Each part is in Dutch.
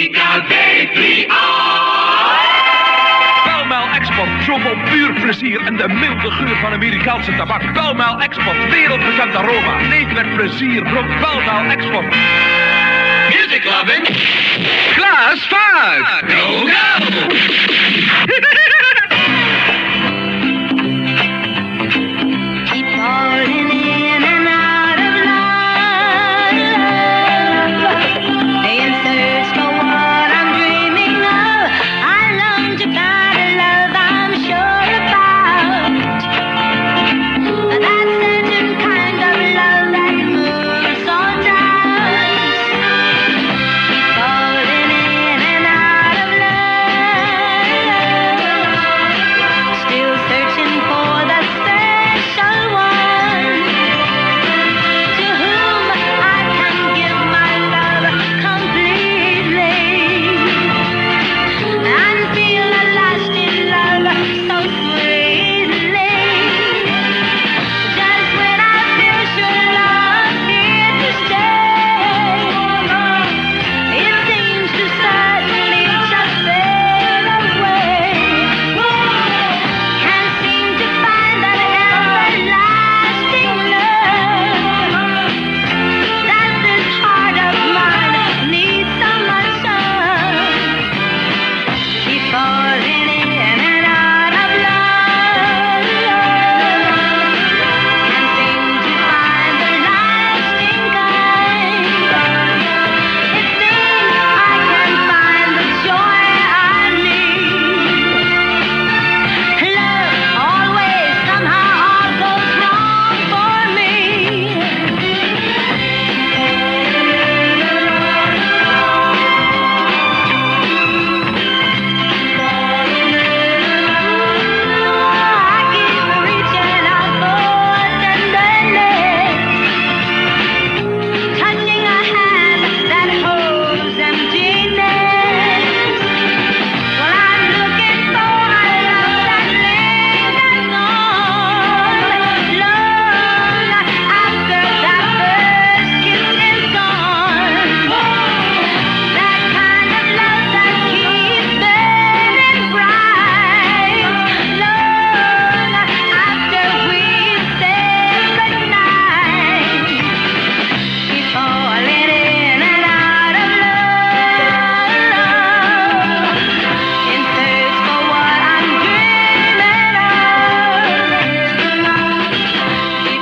Amerika B3A. Pall Export, zoveel puur plezier en de milde geur van Amerikaanse tabak. Pall Export, wereldbekend aroma. Leef met plezier, dronk Pall Export. Music loving. Glaas vaart. Go, go. Keep falling in and out of love. In search for what I'm dreaming of. I long to find a love I'm sure about. That certain kind of love that moves on tight. Keep falling in and out of love. Still searching for the special one to whom I can give my love completely and feel a lasting love so sweetly. Just when I feel sure love's here to stay, it seems to suddenly just fade away. Can't seem to find that everlasting love that this heart of mine needs so much of. Keep falling in and out of love. Can't seem to find the lasting kind. It seems I can find the joy I need. Love always somehow all goes wrong for me. I keep reaching out for tenderness, touching a hand that holds emptiness. Well, I'm looking for a love that lingers on long after that first kiss is gone. That kind of love that keeps burning bright long after we've said goodnight. Keep falling in and out of love in search for what I'm dreaming of. Keep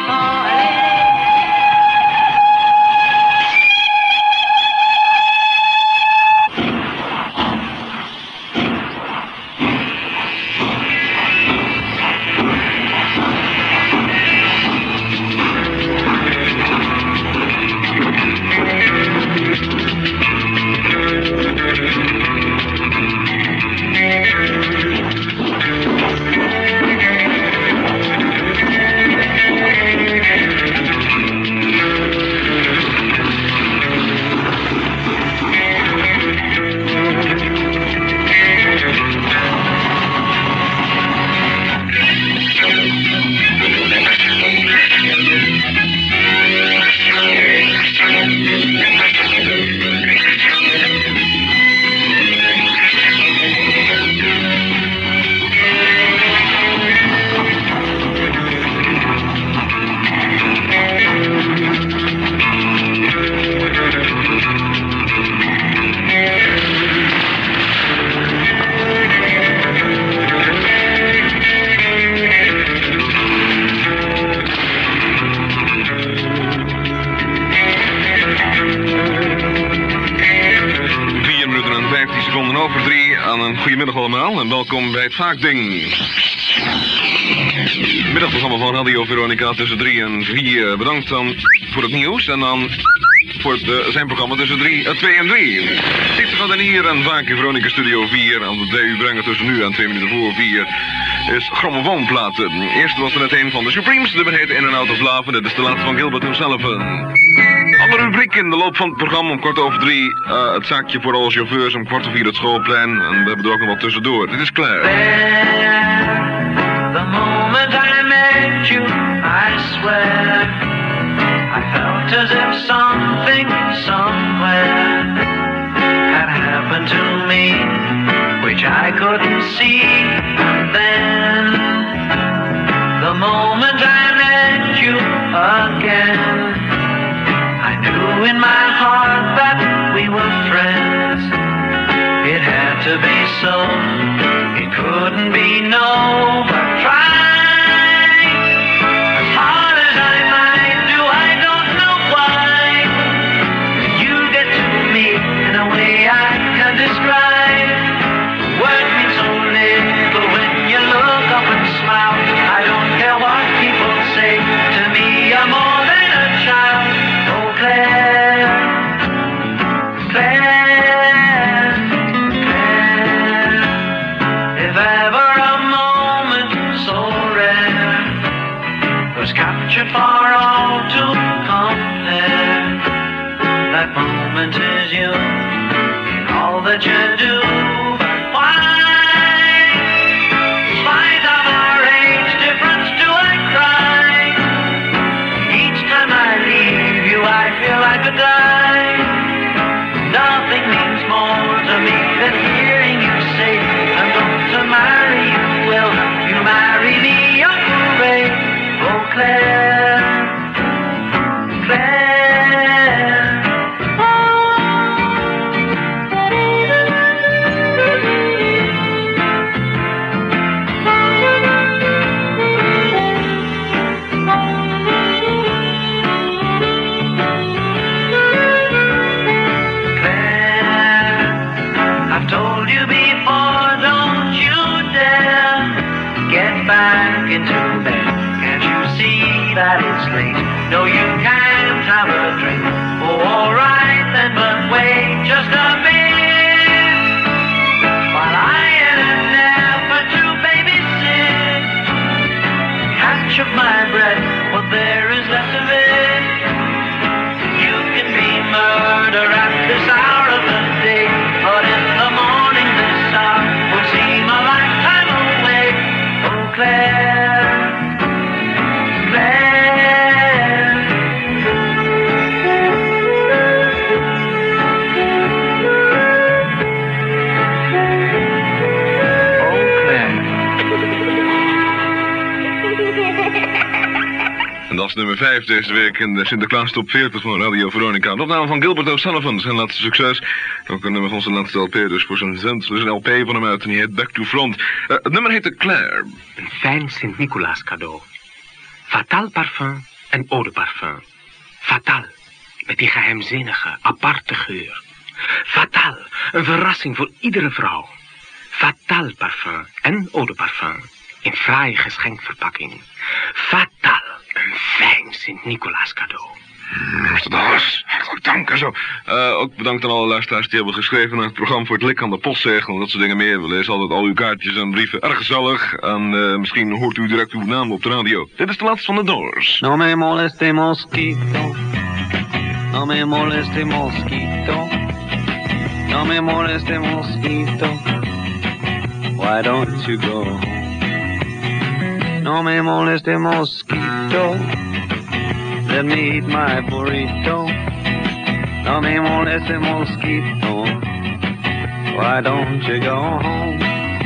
Goedemiddag allemaal en welkom bij het Vaakding. Middagprogramma van Radio Veronica tussen 3 en 4. Bedankt dan voor het nieuws en dan voor zijn programma tussen 2 en 3. Dit gaat dan hier en vaak in Veronica Studio 4. En wat wij u brengen tussen nu en 2 minuten voor 4 is grammofoonplaten. Eerst was er net een van de Supremes, de heet In and Out of Love. En dit is de laatste van Gilbert himself. Alle rubriek in de loop van het programma om 3:15. Het zaakje voor alle chauffeurs om 4:15 het schoolplein. En we hebben er ook nog wat tussendoor. Dit is klaar. The moment I met you, I swear, I felt as if something somewhere had happened moment I met you again, I knew in my heart that we were friends. It had to be so, it couldn't be no, but try. As hard as I might do, I don't know why. You get to me in a way I can't describe. Words mean so little when you look up and smile. I don't care what people say, to me you're more than a child. Oh Claire, Claire, Claire, if ever a moment so rare was captured for all to compare, that moment is you in all that you do. But why, in spite of our age difference, do I cry? Each time I leave you, I feel I could die. Nothing means more to me than hearing you say, I'm going to marry you. Will you marry me? Oh, hooray. Oh, Claire, Claire. I've told you before, don't you dare get back into bed. Can't you see that it's late? No, you can't have a drink. Oh, all right then, but wait just a bit while I had an effort to babysit. Catch up my breath, what there is left of it. You can be murder at this hour of the day, but in the morning this hour would seem a lifetime away. Oh, Claire, Claire. Oh, Claire. En dat is nummer 5 deze week in de Sinterklaas Top 40 van Radio Veronica. Een opname van Gilbert O'Sullivan, zijn laatste succes. Ook een nummer van zijn laatste LP, dus voor zijn zend. Dus een LP van hem uit en die heet Back to Front. Het nummer heette Claire. Een fijn Sint-Nicolaas cadeau. Fatal parfum en eau de parfum. Fatal, met die geheimzinnige, aparte geur. Fatal, een verrassing voor iedere vrouw. Fatal parfum en eau de parfum. In fraaie geschenkverpakking. Fatal, een fijn Sint-Nicolaas cadeau. Mr. Dallas, hartelijk dank en zo. Ook bedankt aan alle luisteraars die hebben geschreven naar het programma voor het lik aan de postzegel en dat soort dingen meer. We lezen altijd al uw kaartjes en brieven. Erg gezellig. En misschien hoort u direct uw naam op de radio. Dit is de laatste van de Doors. No me moleste mosquito, no me moleste mosquito, no me moleste mosquito, why don't you go? No me moleste mosquito, let me eat my burrito. No me moleste mosquito, why don't you go home?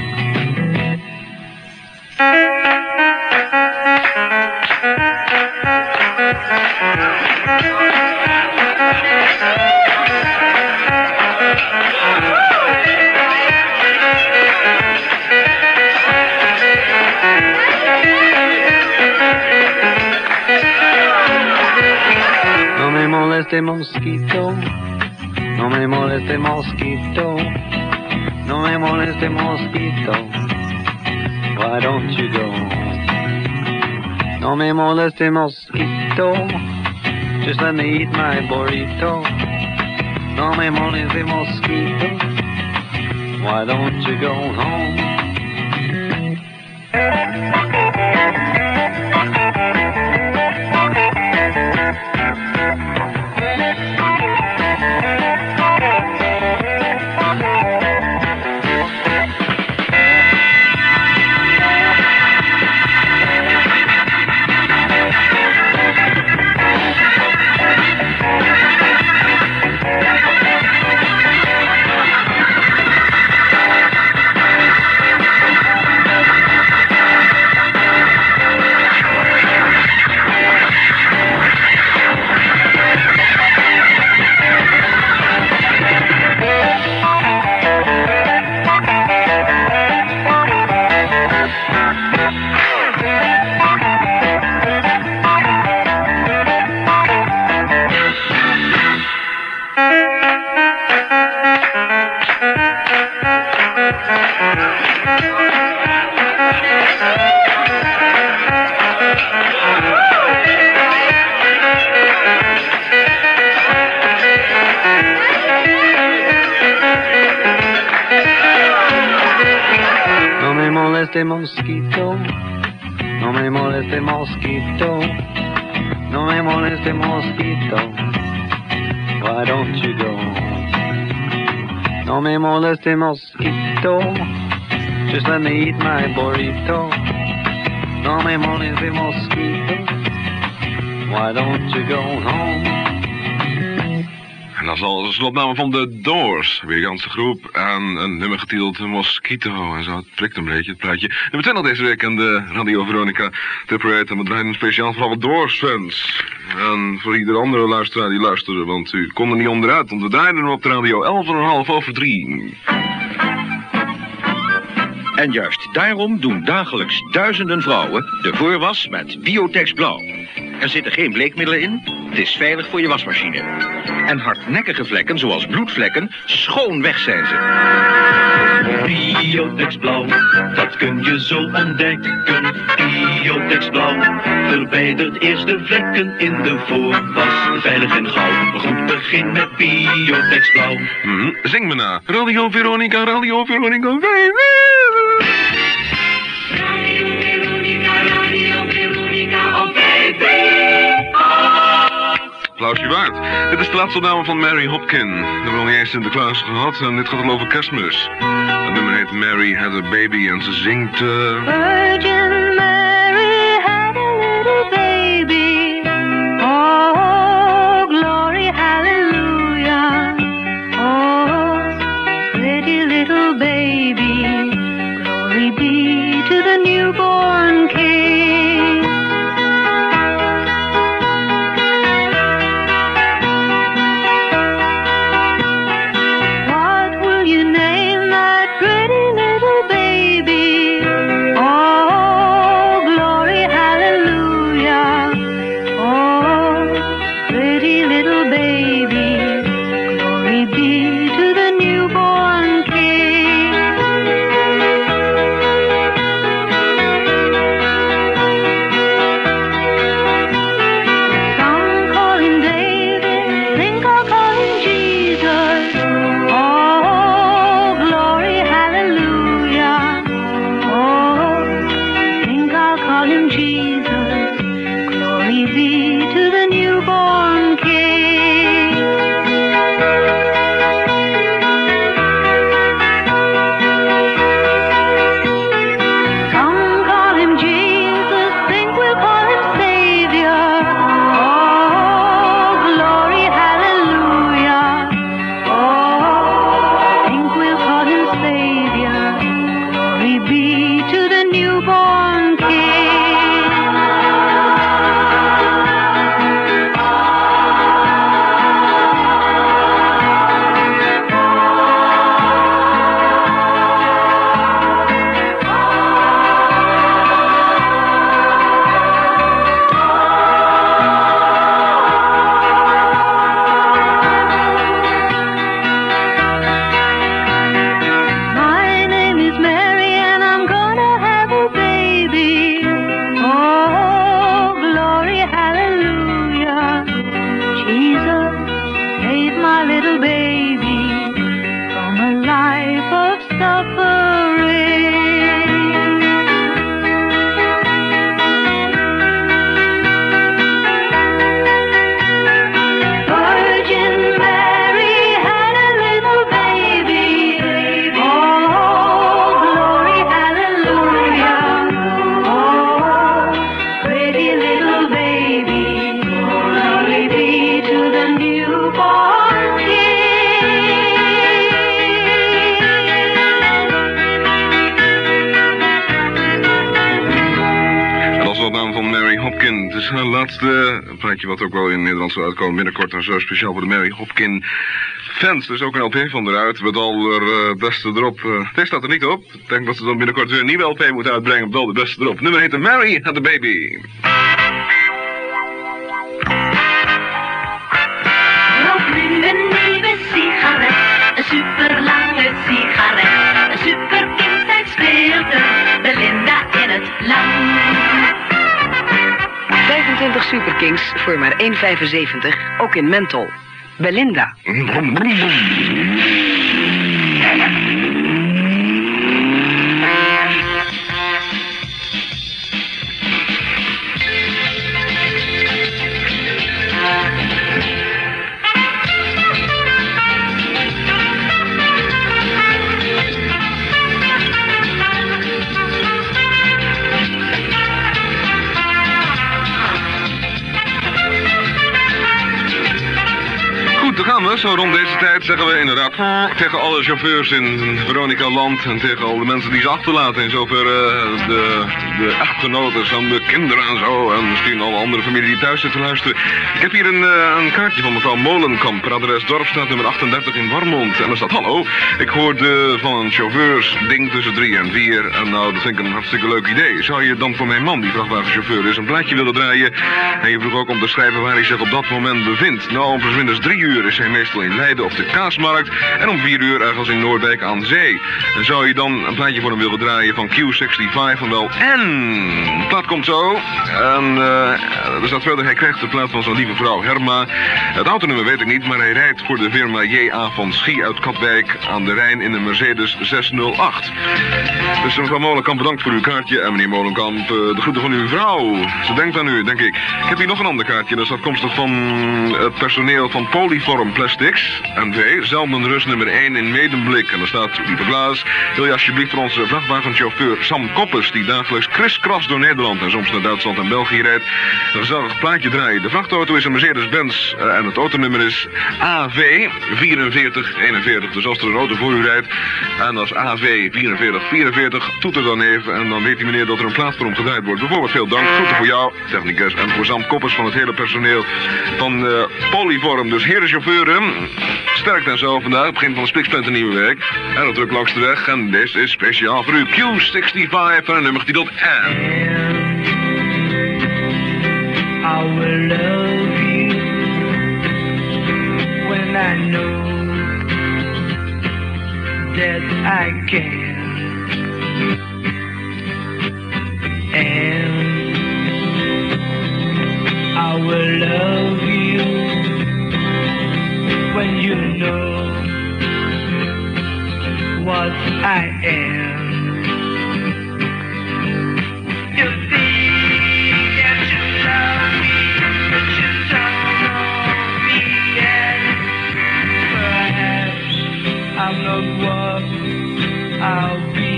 No me moleste mosquito, no me moleste mosquito, no me moleste mosquito, why don't you go? No me moleste mosquito, just let me eat my burrito. No me moleste mosquito, why don't you go home? moleste mosquito. No me moleste mosquito. No me moleste mosquito. Why don't you go home? No me moleste mosquito. Just let me eat my burrito. No me moleste mosquito. Why don't you go home? En dat is al de slotname van de Doors, Amerikaanse groep, en een nummer getiteld Mosquito. En zo, het prikt een beetje, het plaatje. En we zijn al deze week in de Radio Veronica te parade. En we draaien speciaal voor alle Doors-fans. En voor ieder andere luisteraar die luisterde, want u kon er niet onderuit. Want we draaien hem op de radio 11:30. En juist daarom doen dagelijks duizenden vrouwen de voorwas met Biotex Blauw. Er zitten geen bleekmiddelen in, het is veilig voor je wasmachine. En hardnekkige vlekken, zoals bloedvlekken, schoon weg zijn ze. Biotex Blauw, dat kun je zo ontdekken. Biotex Blauw verwijdert eerst de vlekken in de voorwas. Veilig en gauw, goed begin met Biotex Blauw. Zing me na. Radio Veronica, Radio Veronica, Radio Veronica, oh baby. Applausje waard. Dit is de laatste opname van Mary Hopkin. We hebben nog niet eens Sinterklaas gehad en dit gaat al over Kerstmis. Het nummer heet Mary Had a Baby en ze zingt... Virgin Mary had a little baby. Oh, glory, hallelujah. Oh, pretty little baby. Glory be to the newborn King. What will you name that pretty little baby? Oh, glory, hallelujah. Oh, pretty little baby. Glory be to the newborn King. Some call him David, think I'll call him Jesus. Oh, glory, hallelujah. Oh, think I'll call him Jesus. Glory be to the newborn King. Some call him Jesus, think we'll call him Savior. Oh, glory, hallelujah. Oh, think we'll call him Savior. Glory be to the newborn King. My name is Mary and I'm gonna have a baby. Oh, glory, hallelujah. Jesus, save my little baby from a life of suffering. Virgin Mary had a little baby. Oh, glory, hallelujah. Oh, pretty little baby. Glory be to the newborn King. En dat is de naam van Mary Hopkin. Het is haar laatste plaatje wat ook wel in Nederland zal uitkomen binnenkort. En zo speciaal voor de Mary Hopkin fans. Er is ook een LP van eruit met al haar beste erop. Deze staat er niet op. Ik denk dat ze dan binnenkort weer een nieuwe LP moeten uitbrengen met al de beste erop. Het nummer heet Mary Had a Baby. Rook nu een nieuwe sigaret, een superlange sigaret. Een superkindtijd speelt er Belinda in het lang. 25 Superkings voor maar 1,75, ook in menthol. Belinda. dames, zo rond deze tijd zeggen we inderdaad tegen alle chauffeurs in Veronica Land en tegen al de mensen die ze achterlaten. In zoverre de echtgenoten en de kinderen en zo. En misschien alle andere familie die thuis zit te luisteren. Ik heb hier een kaartje van mevrouw Molenkamp. Per adres Dorpstraat nummer 38 in Warmond. En er staat: hallo, ik hoorde van een chauffeursding tussen 3 en 4. En nou, dat vind ik een hartstikke leuk idee. Zou je dan voor mijn man, die vrachtwagenchauffeur is, een plaatje willen draaien? En je vroeg ook om te schrijven waar hij zich op dat moment bevindt. Nou, om minstens 3 uur is hij meestal in Leiden op de Kaasmarkt. En om 4 uur ergens in Noordwijk aan zee. En zou je dan een plaatje voor hem willen draaien van Q65 en wel en... De plaat komt zo. En er staat verder, hij krijgt de plaat van zijn lieve vrouw Herma. Het autonummer weet ik niet, maar hij rijdt voor de firma J.A. van Schie uit Katwijk aan de Rijn in de Mercedes 608. Dus mevrouw Molenkamp, bedankt voor uw kaartje. En meneer Molenkamp, de groeten van uw vrouw. Ze denkt aan u, denk ik. Ik heb hier nog een ander kaartje. Dat is afkomstig van het personeel van Polyform Plastics. NV, Zeldenrust nummer 1 in Medemblik. En daar staat: lieve Blaas, wil je alsjeblieft voor onze vrachtwagenchauffeur Sam Koppes, die dagelijks kriskras door Nederland en soms naar Duitsland en België rijdt, een gezellig plaatje draaien. De vrachtauto is een Mercedes-Benz en het autonummer is AV 4441. Dus als er een auto voor u rijdt en als AV 4444, toeter dan even en dan weet die meneer dat er een plaat voor hem gedraaid wordt. Bijvoorbeeld, veel dank. Groeten voor jou, technicus, en voor Sam Koppers van het hele personeel van Polyform. Dus heren chauffeuren, sterk en zo vandaag. Het begin van een spiksplinter nieuwe week. En dat druk langs de weg. En deze is speciaal voor u. Q65 en een nummer getiteld N. I will love you when I know that I can. And I will love you when you know what I am. You think that you love me, but you don't know me yet. Perhaps I'm not what I'll be.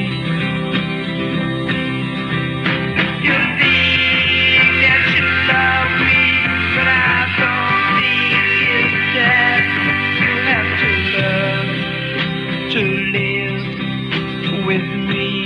You think that you love me, but I don't think it's that. You have to learn to live with me.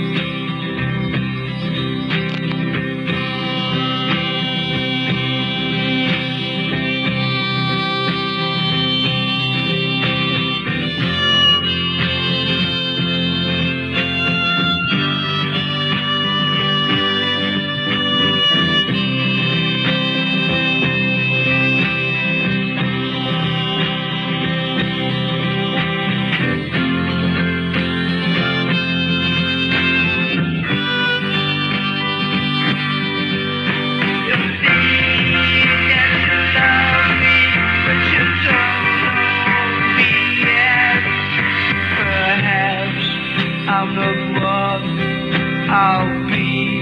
I'm not what I'll be.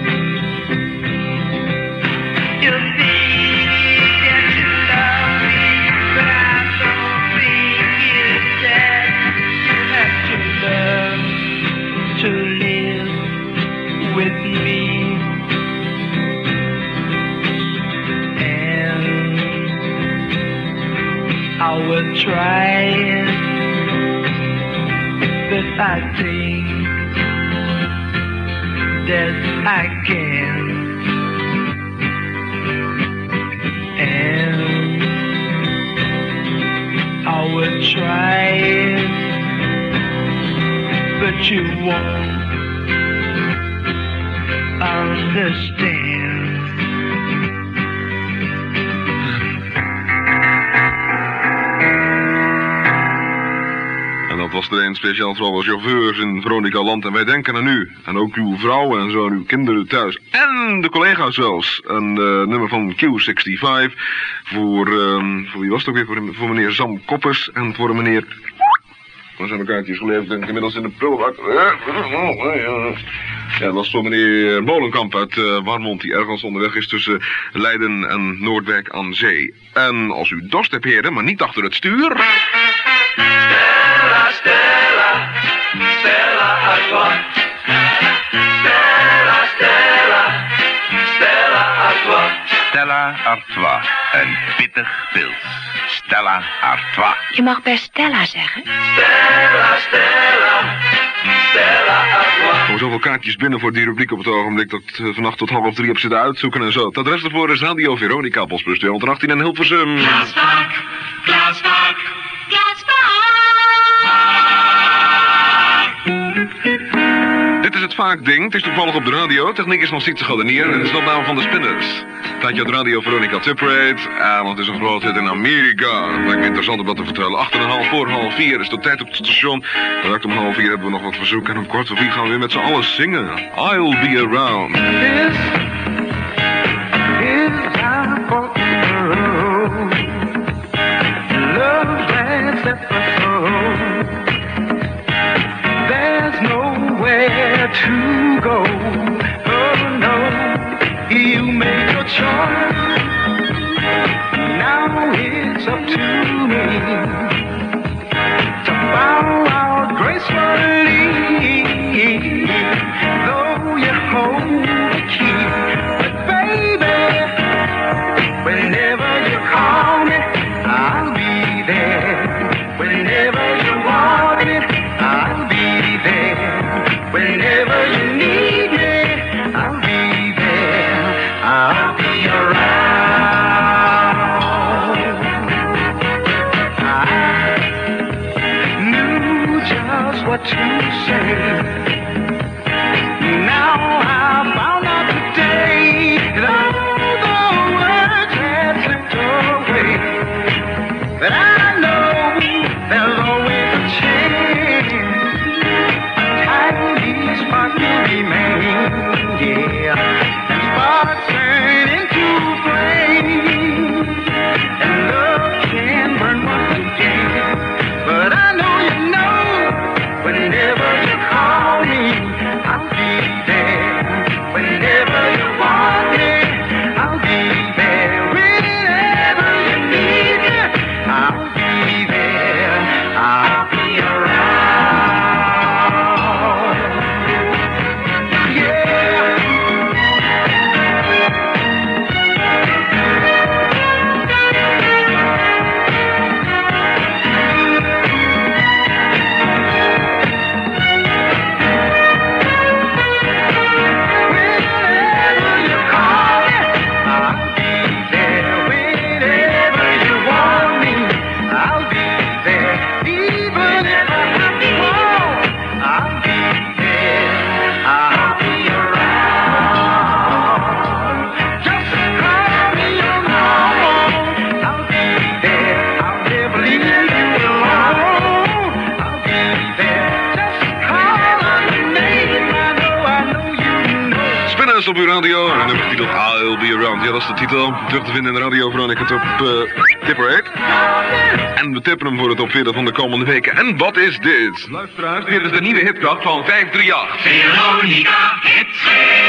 You think that you love me, but I don't think it's that. You have to learn to live with me. And I will try it, but I think that I can. And I will try it, but you won't understand. En dat was er een speciaal voor alle chauffeurs in Veronica Land. En wij denken aan u. En ook uw vrouw en zo, en uw kinderen thuis. En de collega's zelfs. Een nummer van Q65. Voor wie was het ook weer? Voor meneer Sam Koppers. En voor meneer... Dan zijn de kaartjes geleverd en inmiddels in de prullenbak. Ja, dat was voor meneer Molenkamp uit Warmond, die ergens onderweg is tussen Leiden en Noordwijk aan zee. En als u dorst hebt, heren, maar niet achter het stuur... Stella, Stella, Stella Artois. Stella, Stella, Stella Artois. Stella Artois. Een pittig pils. Stella Artois. Je mag best Stella zeggen. Stella, Stella, Stella Artois. Er komen zoveel kaartjes binnen voor die rubriek op het ogenblik dat vannacht tot 2:30 heb zitten uitzoeken en zo. Het adres ervoor is Radio Veronica, Postbus 218 in Hilversum. Glasvak, glasvak, Dit is het vaak-ding. Het is toevallig op de radio. Techniek is nog steeds te godenier. En het is de opname van de Spinners. Tijdje uit Radio Veronica Tip Parade. En het is een groot hit in Amerika. Dat lijkt me interessant om dat te vertellen. 3:08 voor 3:30 is de tijd op het station. Direct om 3:30 hebben we nog wat verzoek. En om 4:15 gaan we weer met z'n allen zingen. I'll be around. This is our fortune road. Love's last episode. There's nowhere to go. Oh no, you made your choice. Now it's up to me to bow out gracefully. Though you hold the key, but baby, whenever you call me, I'll be there. Whenever you want it, I'll be there. Whenever you need me, I'll be there. I'll be around. I knew just what to say. Now I found out today that all the words had slipped away. But I know there's always a chance. A tiny spark will remain, yeah. And sparks turn into flames. And love can burn once again. But I know you know, whenever you call me, I'll be there. Whenever you want me, I'll be there. Whenever you need me, I'll be there. I'll be around. Yeah. Whenever you call me, I'll be there. Whenever you want me, I'll be there. Even if I have to fall, I'll be there. I'll be around. Just call me on the phone. I'll be there. I'll never leave you alone. I'll be there. Just call on the name. I know you know. Spinners op uw radio. En nummer getiteld I'll be around. Ja, dat is de titel. Terug te vinden in de Radio Veronica Top Tip Parade. En we tippen hem voor de top 40 van de komende weken. En wat is dit? Luisteraars, dit is de nieuwe hitkracht van 538. Veronica Hits.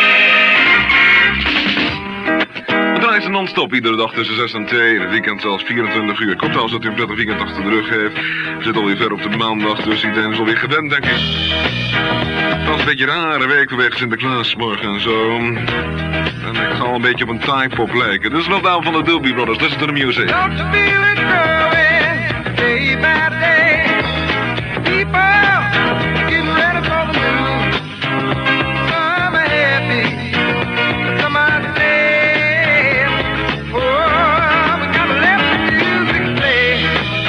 We draaien ze non-stop iedere dag tussen 6 en 2. In het weekend zelfs 24 uur. Ik hoop trouwens dat u een prettig weekend achter de rug heeft. We zitten alweer ver op de maandag, dus iedereen is alweer gewend, denk ik. Het was een beetje een rare week vanwege Sinterklaas morgen en zo. En ik ga al een beetje op een type-pop lijken. Dit is wel down van de Doobie Brothers. Listen to the music. Don't you feel it growing day by day? People getting ready for the move. Some are happy, some are sad. Oh, we gotta let the music play.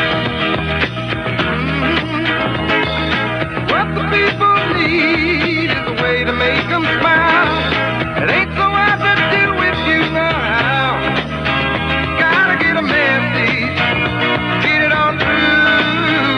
What the people need is a way to make them smile. It ain't so hard to do with you now. Gotta get a message, get it on through.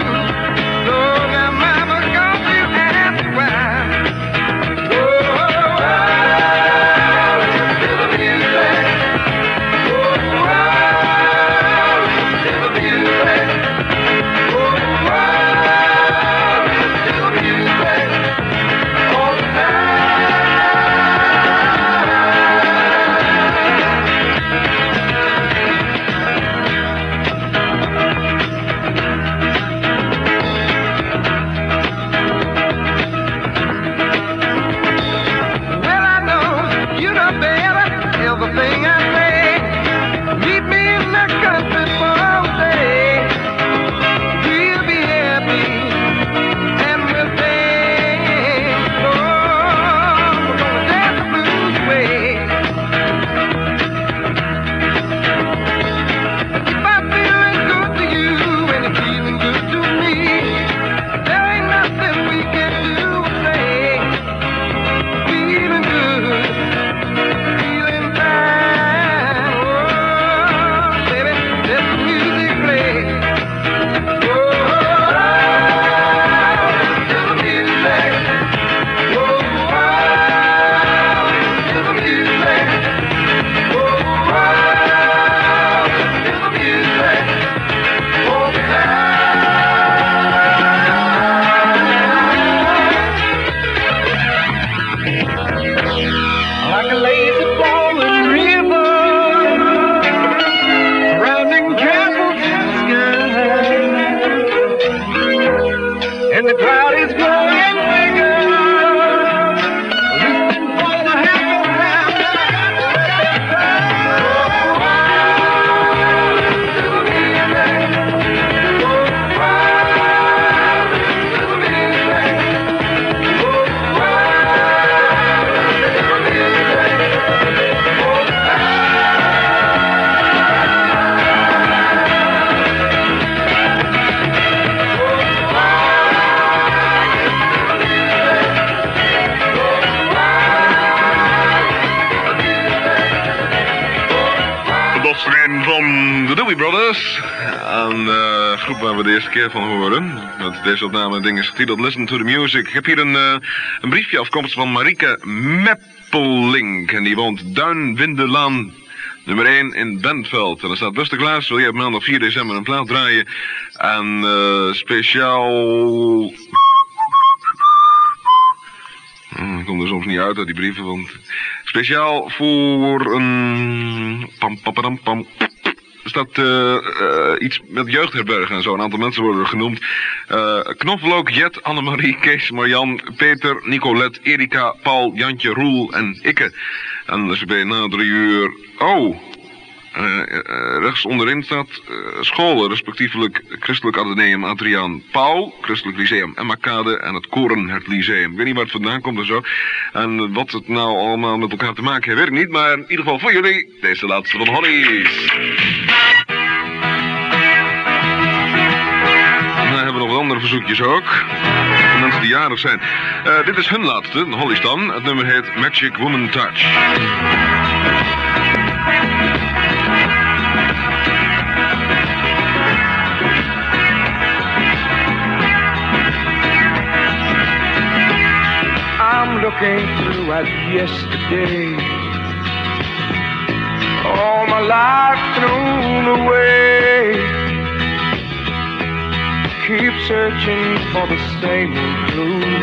and the crowd is growing bigger. Listen for the helping hand. Refrein van de Doobie Brothers. Een groep waar we de eerste keer van horen. Met deze opname, het ding is getiteld Listen to the Music. Ik heb hier een briefje afkomstig van Marieke Meppelink. En die woont Duinwindelaan nummer 1 in Bentveld. En er staat: beste Klaas, wil je op maandag 4 december een plaat draaien? En speciaal... Ik kom er soms niet uit die brieven, want... Speciaal voor een... Er staat iets met jeugdherbergen en zo. Een aantal mensen worden er genoemd. Knoflook, Jet, Annemarie, Kees, Marjan, Peter, Nicolette, Erika, Paul, Jantje, Roel en Ikke. En als je bij na 3 uur... rechts onderin staat scholen, respectievelijk Christelijk Atheneum Adriaan Pauw, Christelijk Lyceum Emmekade en het Korenhert Lyceum. Ik weet niet waar het vandaan komt en zo. En wat het nou allemaal met elkaar te maken heeft, weet ik niet. Maar in ieder geval voor jullie, deze laatste van Hollies. En dan hebben we nog wat andere verzoekjes ook. Voor mensen die jarig zijn. Dit is hun laatste, de Hollies dan. Het nummer heet Magic Woman Touch. I'm looking through at yesterday. All my life thrown away. Keep searching for the same old clue.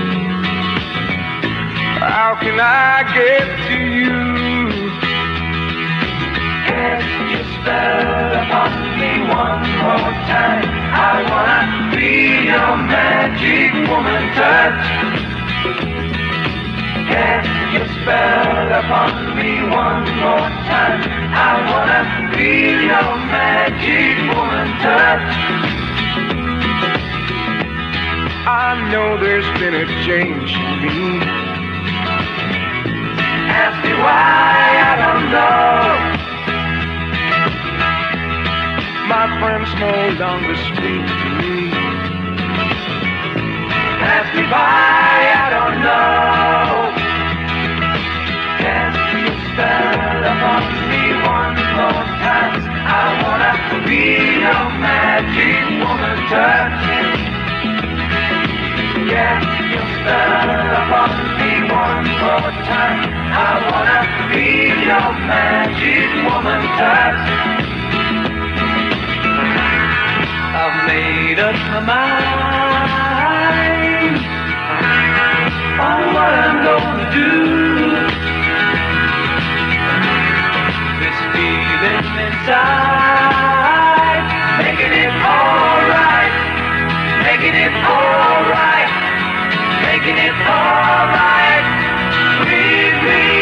How can I get to you? Cast your spell upon me one more time. I wanna be your magic woman touch. Cast your spell upon me one more time. I wanna feel your magic woman touch. I know there's been a change in me. Ask me why, I don't know. My friends no longer speak to me. Ask me why, I don't know. Cast your spell upon me one more time. I wanna be your magic woman touch. Cast your spell upon me one more time. I wanna be your magic woman touch. I've made up my mind on what I'm gonna do. This feeling inside, making it alright, making it alright, making it alright with me.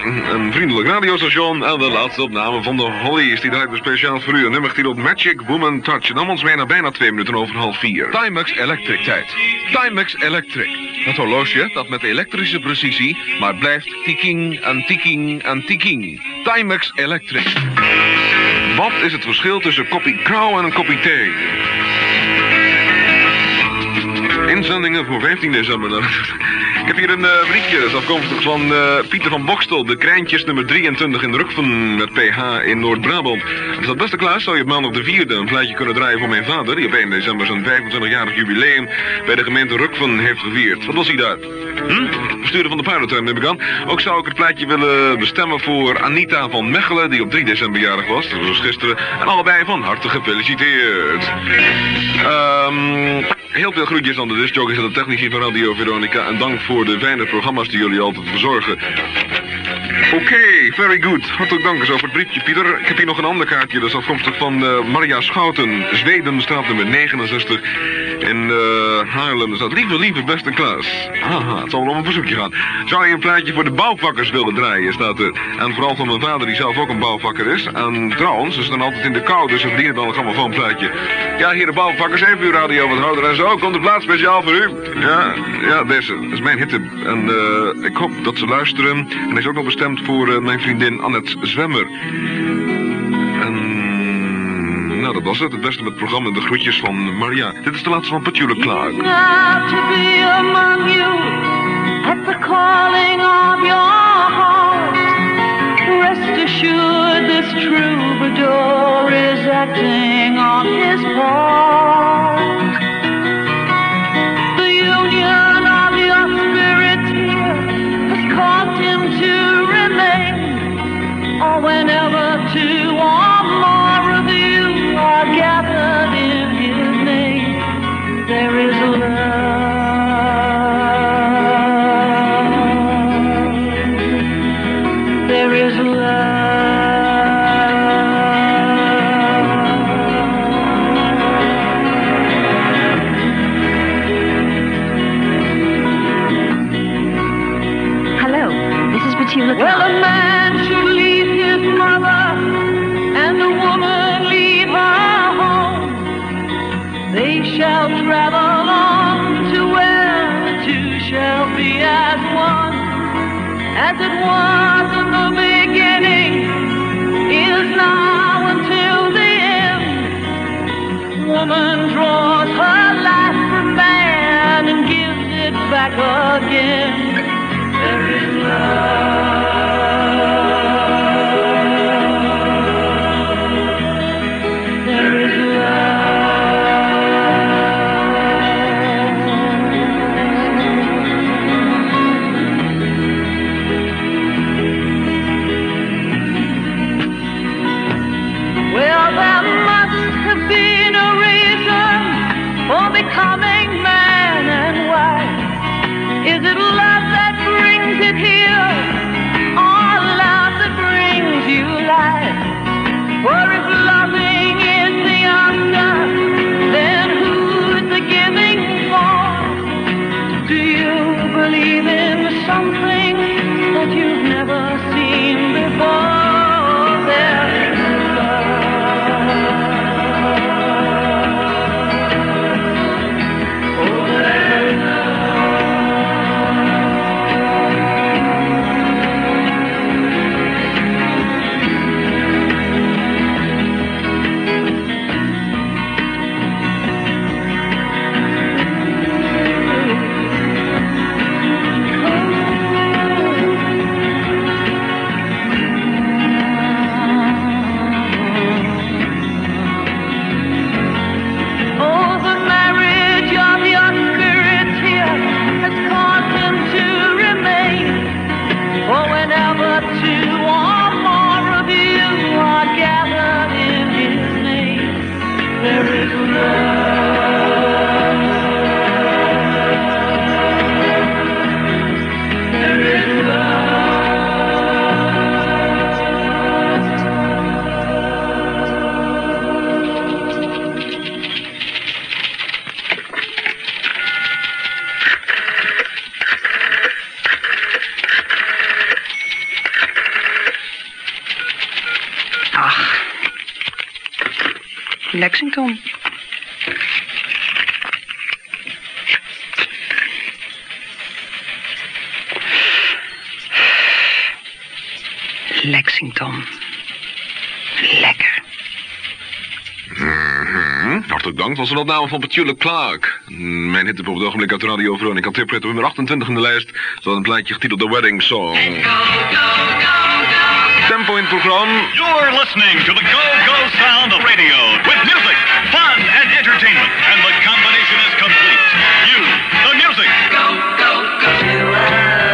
een vriendelijk radiostation. En de laatste opname van de Hollies. Die draait speciaal voor u. Een nummer op Magic Woman Touch. En dan ons bijna 2 minuten over 3:30. Timex Electric tijd. Timex Electric. Het horloge dat met elektrische precisie, maar blijft tikking en tikking en tikking. Timex Electric. Wat is het verschil tussen koppie kou en een koppie thee? Inzendingen voor 15 december. Ik heb hier een briefje, dat is afkomstig van Pieter van Bokstel, de Krijntjes nummer 23 in Rukven met PH in Noord-Brabant. Als dat beste Klaas zou je op maandag de 4e een plaatje kunnen draaien voor mijn vader, die op 1 december zijn 25-jarig jubileum bij de gemeente Rukven heeft gevierd. Wat was hij daar? Bestuurder van de paardentrein neem ik aan. Ook zou ik het plaatje willen bestemmen voor Anita van Mechelen, die op 3 december jarig was. Dat was gisteren. En allebei van harte gefeliciteerd. Heel veel groetjes aan de discjockeys en de technici van Radio Veronica. En dank voor de fijne programma's die jullie altijd verzorgen. Oké, very good. Hartelijk dank eens over het briefje, Pieter. Ik heb hier nog een ander kaartje. Dat is afkomstig van Maria Schouten, Zwedenstraat nummer 69 in Haarlem. Er staat lieve beste Klaas. Haha, het zal wel om een verzoekje gaan. Zou je een plaatje voor de bouwvakkers willen draaien, staat er. En vooral van mijn vader, die zelf ook een bouwvakker is. En trouwens, ze staan altijd in de kou, dus ze verdienen dan een grammofoonplaatje. Ja, hier de bouwvakkers, even uw radio wat houder en zo. Komt de plaats speciaal voor u. Ja, deze. Dat is mijn hitte. En ik hoop dat ze luisteren. En hij is ook nog bestemd voor mijn vriendin Annette Zwemmer. En nou, dat was het. Het beste met het programma. De groetjes van Maria. Dit is de laatste van Petula Clark. Now to be among you at the calling of your heart. Rest assured this troubadour is acting on his part. The union of your spirits here has caused him to remain. Or whenever two or more of you are gathered in his name, there is love. There is love. Hello, this is Petula Clark. Well, a man should leave his mother and a woman leave her home. They shall travel on to where the two shall be as one. As it was in the beginning, is now until the end. Woman draws her life from man and gives it back again. There is love. There is Well, there must have been a reason for becoming man and wife. Is it love that brings it here, or love that brings you life? For if loving is the answer, then who's the giving for? Do you believe in something that you've never seen before? There is Ach. Lexington. Lexington. Lekker. Hartelijk dank. Was er dat naam van Petula Clark? Mijn hitte op het ogenblik uit de radio Veronica Tippert. Nummer 28 in de lijst. Zo een plaatje getiteld The Wedding Song. Tempo in het programma. You're listening to the go-go sound of radio. With music, fun and entertainment. And the combination is complete. You, the music. Go, go, go.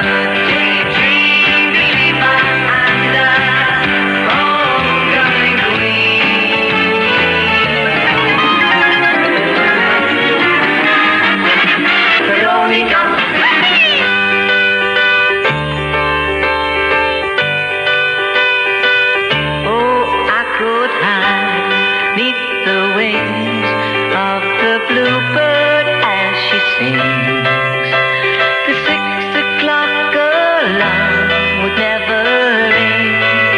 Bluebird as she sings, the 6 o'clock alarm would never ring,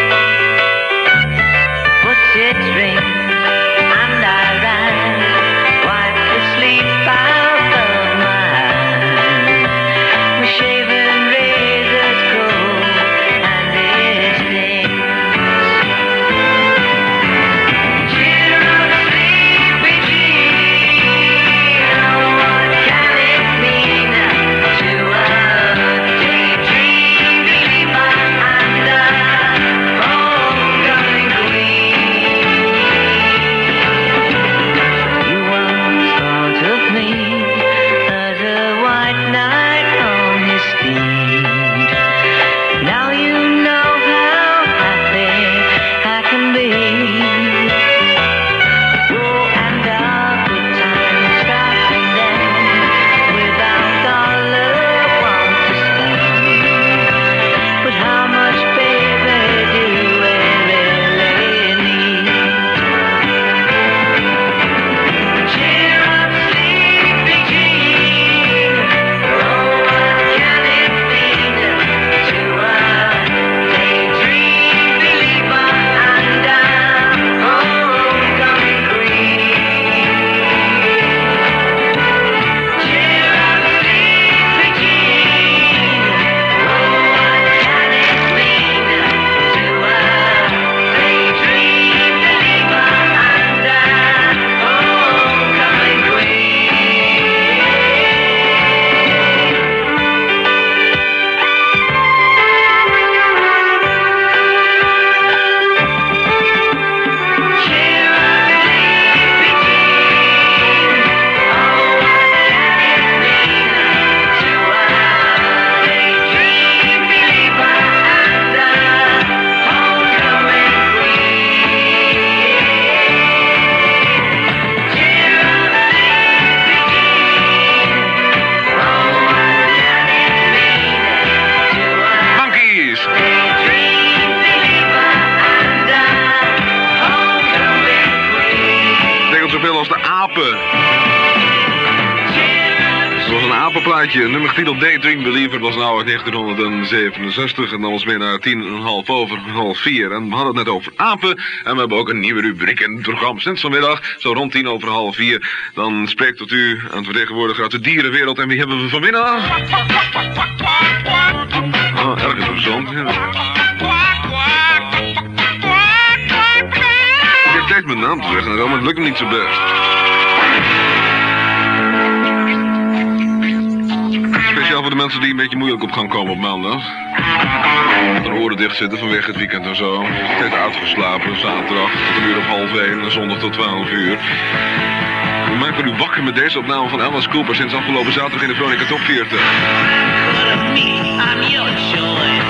but it rings and I rise, wipe the sleep out of my eyes, my shaven razor's cold and it stings. Cheer up, sleepy Jean, what can it mean to a daydream believer and a homecoming queen? You once thought of me as a white knight on his steed. Now you know how happy I can be. Oh, and our good times starting then, without dollar want to spend. But how much, baby, do we really need? Cheer up, sleepy Jean. Oh, what can it mean to a daydream believer and a homecoming queen? Cheer up, sleepy Jean. Oh, what can it mean to a daydream believer and a homecoming queen? Cheer up, sleepy Jean. Oh, what can it mean to a daydream believer and a homecoming queen? Cheer up, sleepy Jean. Oh, what can it mean to a Monkeys. daydream believer and a homecoming queen? Tegen zoveel als de apen. Het was een apenplaatje, nummer getiteld Daydream Believer, was nou uit 1967 en dan was meer naar 3:30 over 3:30. En we hadden het net over apen en we hebben ook een nieuwe rubriek in het programma. Sinds vanmiddag, zo rond 3:50, dan spreekt tot u een vertegenwoordiger uit de dierenwereld. En wie hebben we vanmiddag? Oh, erg interessant. Ja. Ik heb steeds mijn naam te zeggen, maar het lukt me niet zo best. Speciaal voor de mensen die een beetje moeilijk op gaan komen op maandag. Met hun oren dicht zitten vanwege het weekend en zo. Steeds uitgeslapen, zaterdag tot 1:30 en zondag tot 12:00. We maken u wakker met deze opname van Alice Cooper sinds afgelopen zaterdag in de Veronica Top 40. I'm your choice.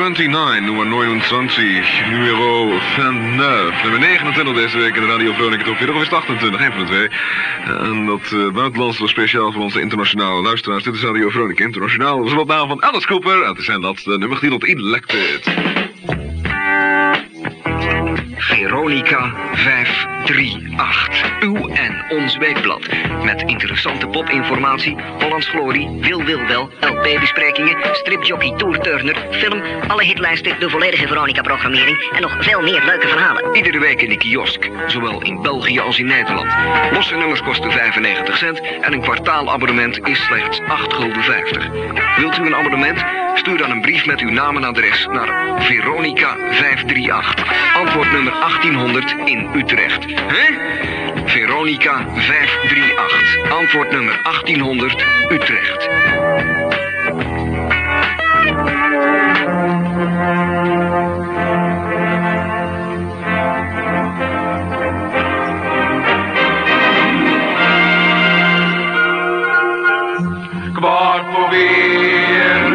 29, nummer 29, numero 29. Nummer 29 deze week in de Radio Veronica Top 40, of is het 28, een van de twee. En dat buitenlands was speciaal voor onze internationale luisteraars. Dit is Radio Veronica Internationaal. Dat is wat naam van Alice Cooper. En het is zijn laatste nummer getiteld Elected. Veronica 538. Uw en ons weekblad. Met interessante popinformatie, Hollands Glorie, Wil Wel, LP-besprekingen, stripjockey Tour Turner, film, alle hitlijsten, de volledige Veronica-programmering en nog veel meer leuke verhalen. Iedere week in de kiosk, zowel in België als in Nederland. Losse nummers kosten 95 cent en een kwartaalabonnement is slechts 8,50 gulden. Wilt u een abonnement? Stuur dan een brief met uw naam en adres naar Veronica 538. Antwoordnummer 1800 in Utrecht. Hè? Veronica 538. Antwoordnummer 1800 Utrecht. Kwart voor vier,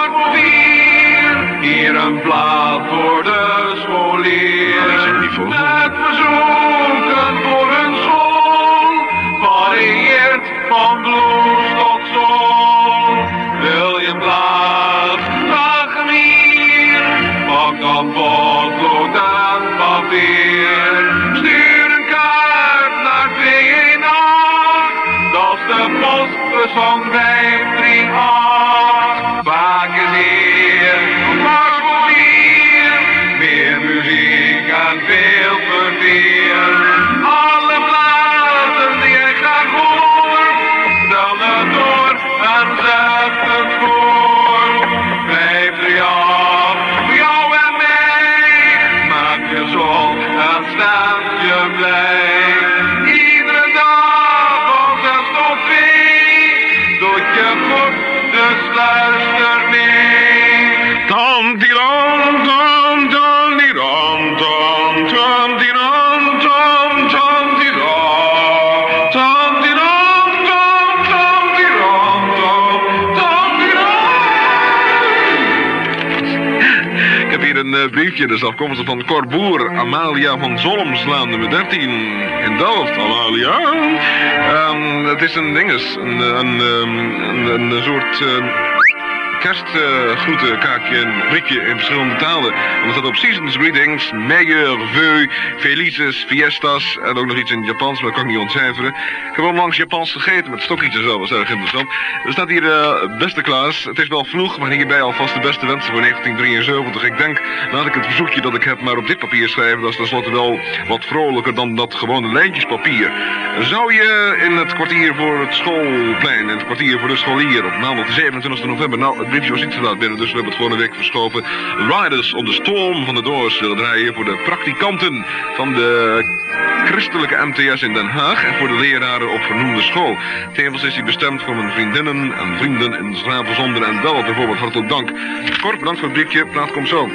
hier een plaat voor de scholier. Met verzoeken voor een school, varieert van blues tot soul. Wil je een plaat, vraag hem hier, pak dan potlood en papier. Stuur een kaart naar 218, dat is de postbus van 538. Vaak is hier, kwart voor vier, meer muziek en veel verkeer. Alle platen die jij graag hoort, stel het door en zet het voor. 538, voor jou en mij, maak je zon en stemt je blij. Iedere dag van 6 tot 2, doet je goed, dus luister mee. Tom tiran, tom tom tiran, tom tom tiran, tom tom tiran, tom tiran, tom tom tiran, tom tom tiran. Ik heb hier een briefje, dat is afkomstig van Cor Boer, Amalia van Zolmslaan, nummer 13 in Delft. Amalia. Het is een dinges, een soort kerstgroetenkaartje, een briefje in verschillende talen. Want er staat op Seasons Greetings, Meilleur Vœu, Felices, Fiestas en ook nog iets in het Japans, maar dat kan ik niet ontcijferen. Ik heb onlangs Japans gegeten met stokjes en zo, dat was erg interessant. Er staat hier, beste Klaas, het is wel vroeg, maar hierbij alvast de beste wensen voor 1973. Ik denk, laat ik het verzoekje dat ik heb maar op dit papier schrijven, dat is tenslotte wel wat vrolijker dan dat gewone lijntjespapier. Zou je in het kwartier voor het schoolplein, in het kwartier voor de scholier, op maandag de 27 november, nou, het briefje was iets te laat binnen, dus we hebben het gewoon een week verschoven. Riders on the Storm van de Doors willen draaien voor de praktikanten van de christelijke MTS in Den Haag en voor de leraren op vernoemde school. Tevens is hij bestemd voor mijn vriendinnen en vrienden in Schravenzonderen en Delft bijvoorbeeld. Hartelijk dank. Kort, bedankt voor het briefje. Plaat komt zo.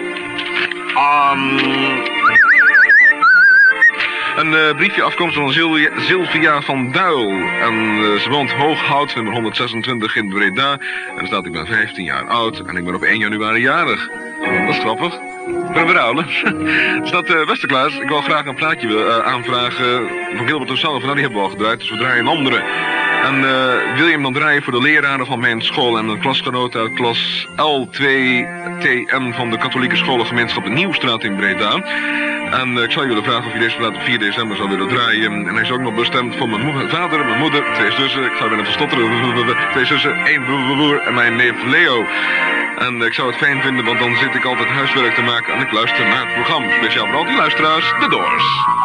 Een briefje afkomstig van Sylvia van Duil. En ze woont Hooghout, nummer 126 in Breda. En er staat, ik ben 15 jaar oud en ik ben op 1 januari jarig. Dat is grappig. Ik ben weer ouder. Er staat, beste Klaas, ik wil graag een plaatje aanvragen van Gilbert O'Sullivan. Nou, die hebben we al gedraaid, dus we draaien een andere. En wil je hem dan draaien voor de leraren van mijn school en mijn klasgenoot uit klas L2TN van de katholieke scholengemeenschap de Nieuwstraat in Breda. En ik zou je willen vragen of je deze plaat op 4 december zou willen draaien. En hij is ook nog bestemd voor mijn vader, mijn moeder, 2 zussen, ik zou bijna verstotteren, 2 zussen, 1 broer en mijn neef Leo. En ik zou het fijn vinden, want dan zit ik altijd huiswerk te maken en ik luister naar het programma. Speciaal voor al die luisteraars, The Doors.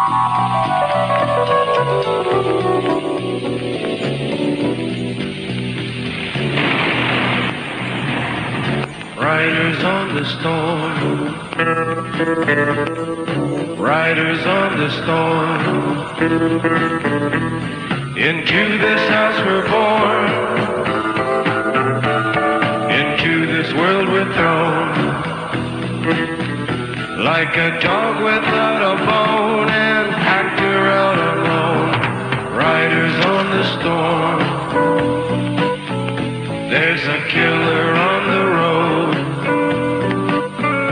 Riders on the storm, riders on the storm. Into this house we're born, into this world we're thrown. Like a dog without a bone and packed around alone. Riders on the storm, there's a killer on the road.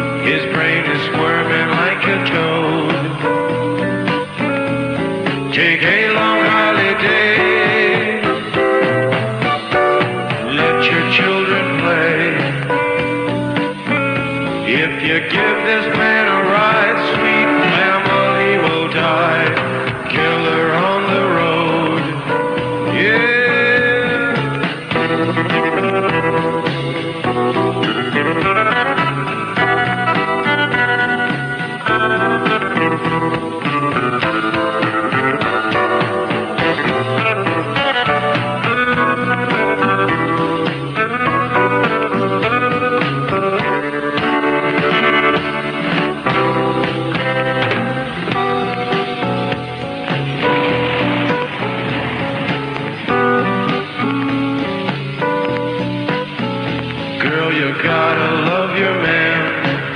you gotta love your man.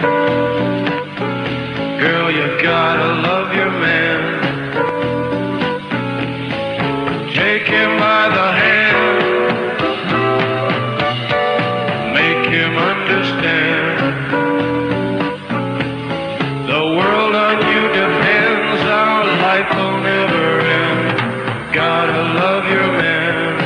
Girl, you gotta love your man. Take him by the hand. Make him understand. The world on you depends. Our life will never end. Gotta love your man.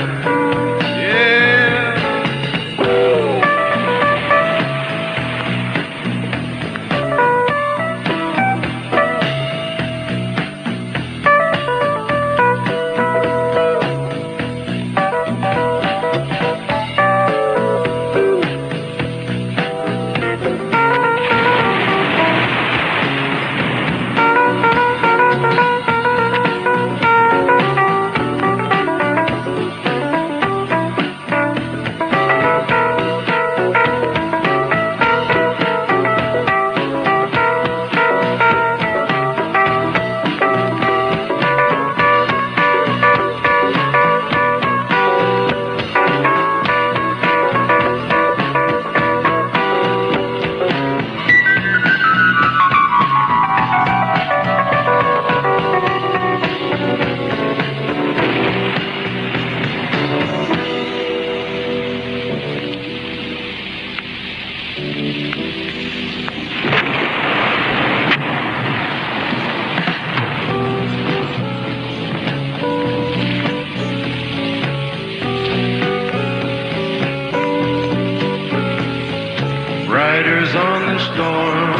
Riders on the storm.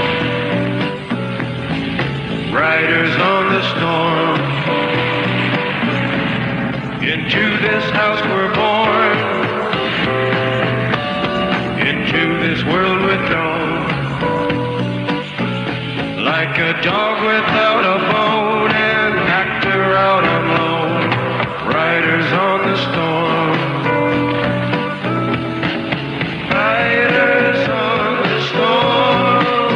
Riders on the storm. Into this house we're born. Into this world withdrawn. Like a dog without a bone and actor out alone. Riders on the storm. Riders on the storm.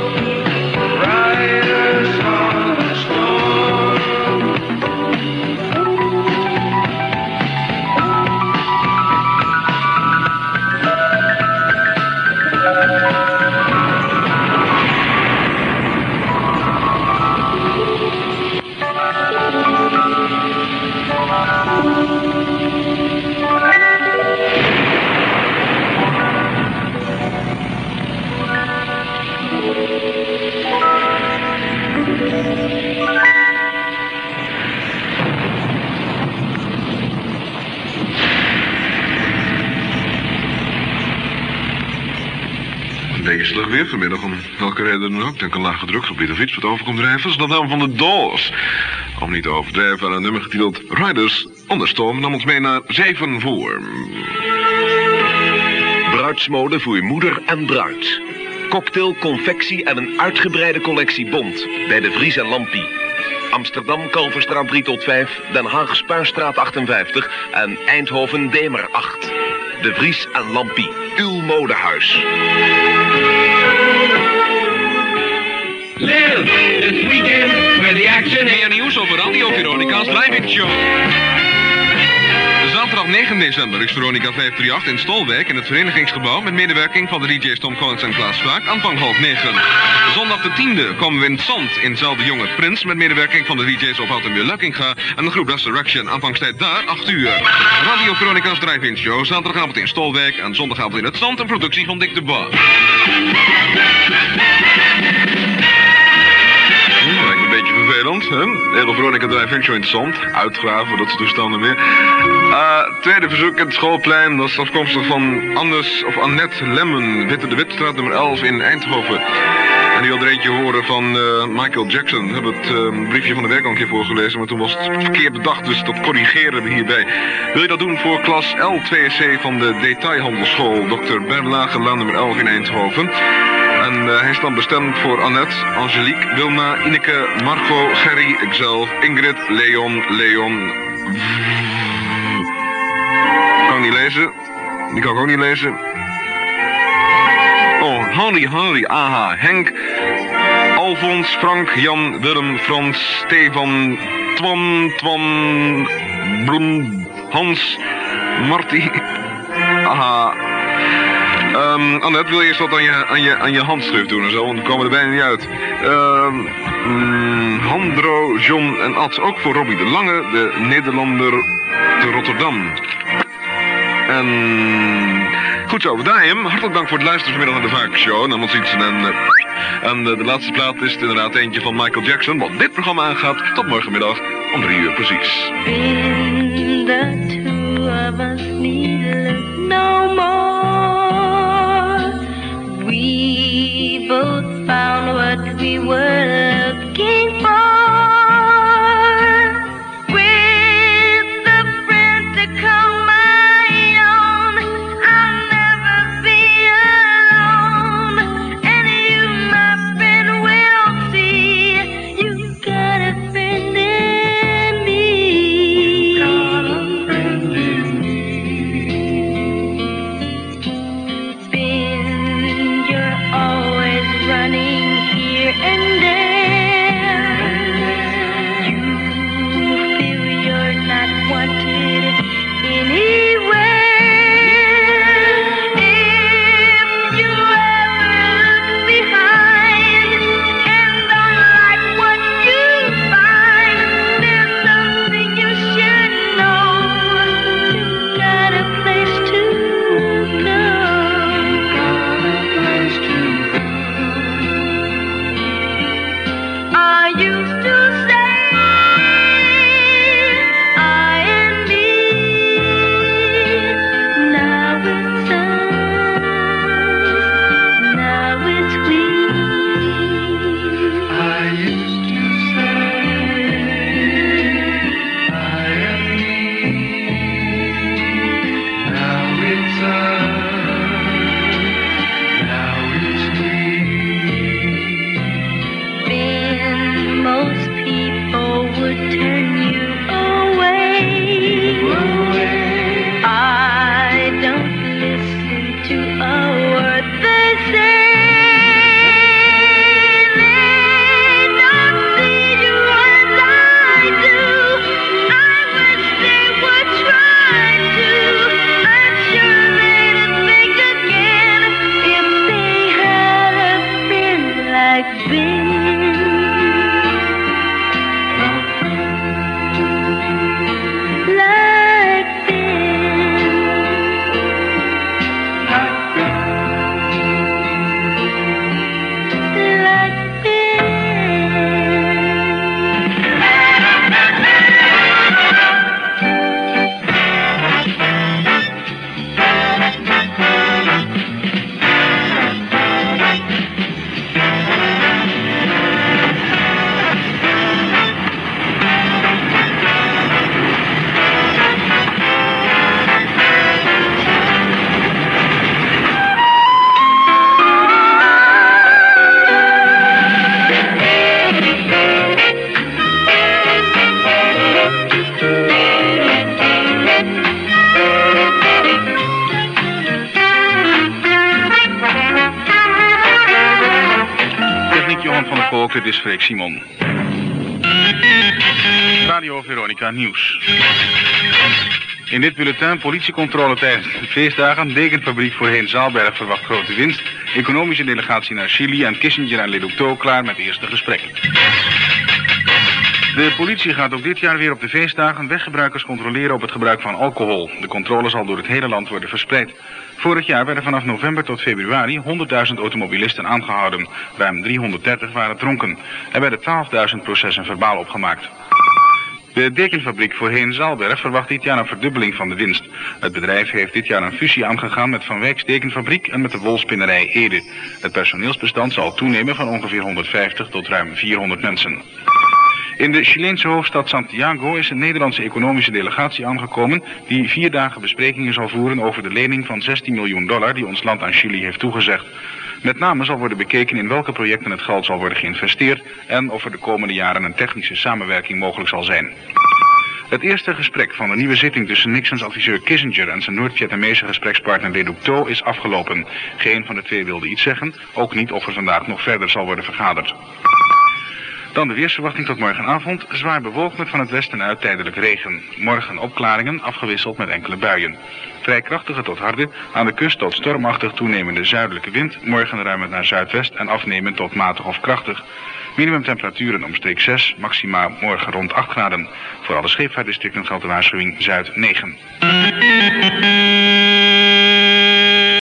Riders on the storm. Meestal weer vanmiddag om welke reden dan ook. Denk een lage drukgebied of iets wat overkomt drijven. Is dat naam van de Doors. Om niet te overdrijven aan een nummer getiteld Riders on the Storm nam ons mee naar 7 voor. Bruidsmode voor moeder en bruid. Cocktail, confectie en een uitgebreide collectie Bond bij de Vries en Lampie. Amsterdam, Kalverstraat 3 tot 5, Den Haag, Spuistraat 58 en Eindhoven, Demer 8. De Vries en Lampie, uw modehuis. Live this weekend where the action... Meer nieuws over Radio Veronica's Drive-In Show. Zaterdag 9 december is Veronica 538 in Stolwijk in het verenigingsgebouw met medewerking van de DJ's Tom Collins en Klaas Vaak, aanvang 8:30. Zondag de 10e komen we in het Zand in Zelfde Jonge Prins met medewerking van de DJ's op Houten en Lukkinga en de groep Resurrection. Aanvangstijd daar 8 uur. Radio Veronica's Drive-In Show, zaterdagavond in Stolwijk en zondagavond in het Zand, een productie van Dick de Bois. Lijkt me een beetje vervelend, hè? De hele Veronica Drive-In Show in het Zand. Uitgraven, dat soort toestanden meer. Tweede verzoek in het schoolplein. Dat is afkomstig van Annette Lemmen. Witte de Witstraat nummer 11 in Eindhoven. En die wilde er eentje horen van Michael Jackson. We hebben het briefje van de week al een keer voorgelezen. Maar toen was het verkeerd bedacht, dus dat corrigeren we hierbij. Wil je dat doen voor klas L2C van de detailhandelschool Dr. Berlage, laan nummer 11 in Eindhoven. En hij is dan bestemd voor Annette, Angelique, Wilma, Ineke, Margot, Gerry, ikzelf, Ingrid, Leon. Kan ik niet lezen. Die kan ik ook niet lezen. Oh, Harry, aha, Henk, Alfons, Frank, Jan, Willem, Frans, Stefan, Twan, Bloem, Hans, Marty, aha. Annette, wil je eerst wat aan je handschrift doen en zo? Want we komen er bijna niet uit. Handro, John en Ad. Ook voor Robbie de Lange, de Nederlander te Rotterdam. En goed zo, we draaien hem. Hartelijk dank voor het luisteren vanmiddag naar de Varkensshow. Namens iets en de laatste plaat is het inderdaad eentje van Michael Jackson. Wat dit programma aangaat, tot morgenmiddag om 3 uur precies. Been the two of us needless no more. We both found what we were looking for. With a friend to call my own, I'll never be alone. And you, my friend, will see you got a friend in me. Spin, you're always running here and there. You feel you're not wanted anywhere. If you ever look behind and don't like what you find, there's something you should know. You got a place to go. I used to say I and me. Now it's us, now it's we. I used to say I and me. Now it's us, now it's we. Then most people would turn you away. I don't listen to a word they say. They don't see you as I do. I wish they would try to. I'm sure they'd think again if they had a friend like Ben. Like Techniek Johan van der Kolk, dit is Freek Simon. Radio Veronica Nieuws. In dit bulletin politiecontrole tijdens de feestdagen. Dekenfabriek voorheen Zaalberg verwacht grote winst. Economische delegatie naar Chili en Kissinger en Leduc klaar met eerste gesprekken. De politie gaat ook dit jaar weer op de feestdagen weggebruikers controleren op het gebruik van alcohol. De controle zal door het hele land worden verspreid. Vorig jaar werden vanaf november tot februari 100.000 automobilisten aangehouden. Ruim 330 waren dronken. Er werden 12.000 processen verbaal opgemaakt. De dekenfabriek voorheen Zaalberg verwacht dit jaar een verdubbeling van de winst. Het bedrijf heeft dit jaar een fusie aangegaan met Van Wijks Dekenfabriek en met de wolspinnerij Ede. Het personeelsbestand zal toenemen van ongeveer 150 tot ruim 400 mensen. In de Chileense hoofdstad Santiago is een Nederlandse economische delegatie aangekomen die 4 dagen besprekingen zal voeren over de lening van $16 miljoen die ons land aan Chili heeft toegezegd. Met name zal worden bekeken in welke projecten het geld zal worden geïnvesteerd en of er de komende jaren een technische samenwerking mogelijk zal zijn. Het eerste gesprek van de nieuwe zitting tussen Nixons adviseur Kissinger en zijn Noord-Vietnamese gesprekspartner Leduc is afgelopen. Geen van de twee wilde iets zeggen, ook niet of er vandaag nog verder zal worden vergaderd. Dan de weersverwachting tot morgenavond. Zwaar bewolkt met van het westen uit tijdelijk regen. Morgen opklaringen, afgewisseld met enkele buien. Vrij krachtige tot harde, aan de kust tot stormachtig toenemende zuidelijke wind. Morgen ruimend naar zuidwest en afnemend tot matig of krachtig. Minimumtemperaturen omstreeks 6, maxima morgen rond 8 graden. Voor alle scheepvaartdistricten geldt de waarschuwing Zuid 9.